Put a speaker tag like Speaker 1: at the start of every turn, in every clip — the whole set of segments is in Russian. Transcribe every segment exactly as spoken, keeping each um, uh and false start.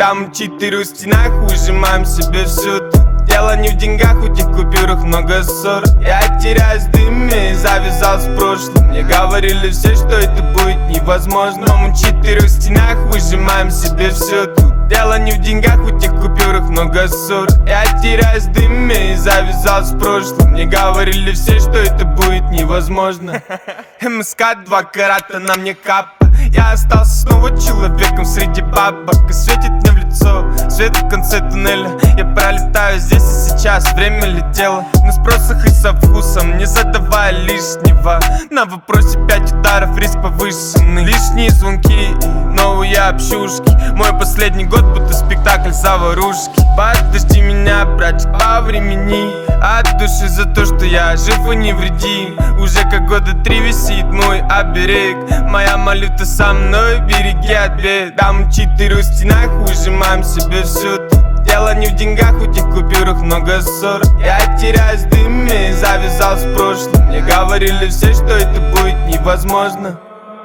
Speaker 1: Там четыре в стенах, выжимаем себе всю тут. Дело не в деньгах, у тех купюрах много ссор. Я теряюсь в дыме и завязал с прошлым. Мне говорили все, что это будет невозможно. Но мы четыре в стенах, выжимаем себе все тут. Дело не в деньгах, у тех купюрах много ссор. Я теряюсь в дыме и завязал с прошлым. Мне говорили все, что это будет невозможно. МСК два карата на мне капа. Я остался снова человеком среди бабок. И светит мне в лицо свет в конце туннеля. Я пролетаю здесь и сейчас, время летело. На спросах и со вкусом, не задавая лишнего. На вопросе пять ударов, риск повышенный. Лишние звонки и новые общушки. Мой последний год будто спектакль заварушки. Подожди меня, братик, по времени. От души за то, что я жив и невредим. Уже как года три висит мой оберег. Моя молитва со мной, береги от бед. Там четыре в стенах, выжимаем себе всю тут. Дело не в деньгах, у тех купюрах много ссор. Я теряюсь в дыме и завязал с прошлым. Мне говорили все, что это будет невозможно.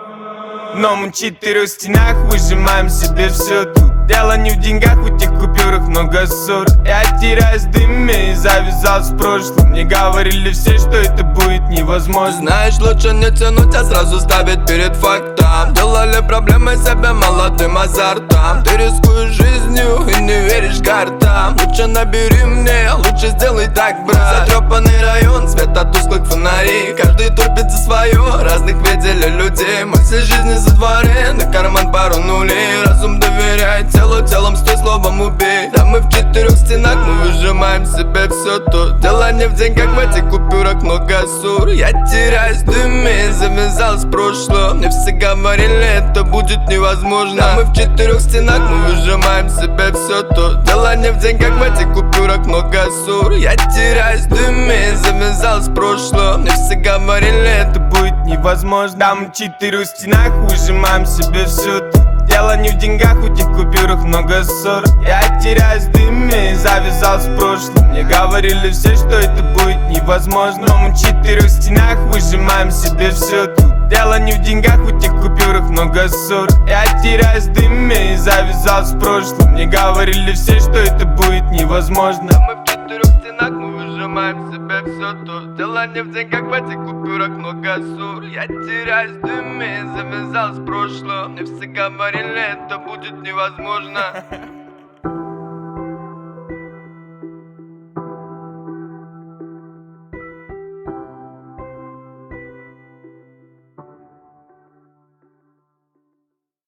Speaker 1: Но мы четыре в стенах, выжимаем себе все тут. Дело не в деньгах, у тех купюрах много ссор. Я теряюсь в дыме и завязал с прошлым. Мне говорили все, что это будет невозможно.
Speaker 2: Знаешь, лучше не тянуть, а сразу ставить перед фактом. Делали проблемы себе молодым азартом. Ты рискуешь жизнью и не веришь картам. Лучше набери мне, лучше сделай так, брат. Затрепанный район, свет от тусклых фонарей. Каждый топит за свое, разных видели людей. Мы всей жизни за дворе, на карман пару нулей. Разум доверяет телу, телом стой, словом убей. Да мы в четырех стенах, мы выжимаем себе все тут. Дело не в деньгах, в этих купюрах много ссор. Я теряюсь в дыме и завязал с прошлым. Мне все говорили, это будет невозможно. Да мы в четырех стенах, мы выжимаем себе все тут. Дело не в деньгах, в этих купюрах много ссор. Я теряюсь в дыме и завязал с прошлым. Мне все говорили, это будет невозможно. Там четыре в стенах, выжимаем себе все тут. Дело не в деньгах, у тех купюрах много ссор. Я теряюсь в дыме и завязал с прошлым. Мне говорили все, что это будет невозможно. Но мы четыре в стенах, выжимаем себе все тут. Дело не в деньгах, у тех купюрах много ссор. Я теряюсь в дыме и завязал с прошлым. Мне говорили все, что это будет невозможно. Мы в четырех стенах, мы выжимаем себе все тут. Дело не в деньгах, в этих купюрах много ссор. Я теряюсь в дыме и завязал с прошлым. Мне все говорили, это будет невозможно.